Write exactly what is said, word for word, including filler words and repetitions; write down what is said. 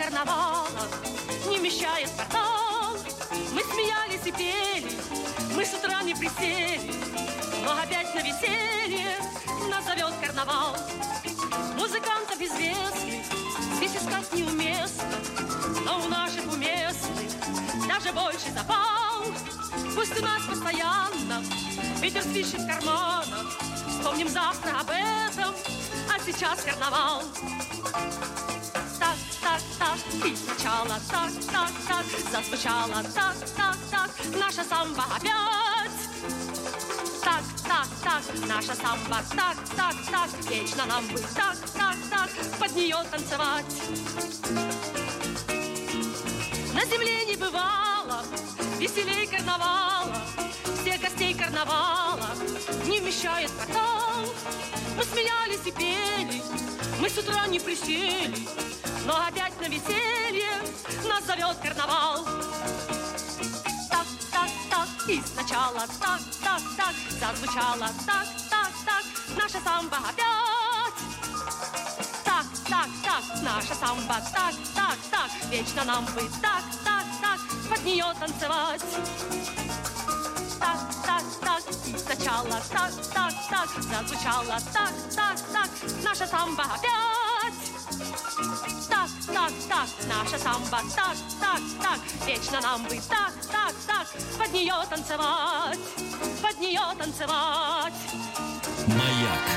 карнавала, не вмещая спартан. Мы смеялись и пели, мы с утра не присели, но опять на веселье нас зовет карнавал. Музыкантов известных здесь искать неуместно, но у наших уместных даже больше запал. Пусть у нас постоянно ветер свищет в карманах, вспомним завтра об этом, а сейчас карнавал. Так, так, так, и сначала так, так, так, зазвучала так, так, так, наша самба опять. Так, так, так, наша самба, так, так, так, вечно нам бы так, так, так, под нее танцевать. На земле не бывало веселей карнавала, всех гостей карнавала не вмещает квартал. Мы смеялись и пели, мы с утра не присели, но опять на веселье нас зовет карнавал. Так, так, так, и сначала так, так, так, зазвучала так, так, так, наша самба опять. Так, так, так, наша самба, так, так, так, вечно нам бы так, так, так, под нее танцевать. Так, так, так, и сначала так, так, так, зазвучала так, так, так, наша самба опять. Так, так, так, наша самба, так, так, так, вечно нам бы так, так, так, под нее танцевать, под нее танцевать. Маяк.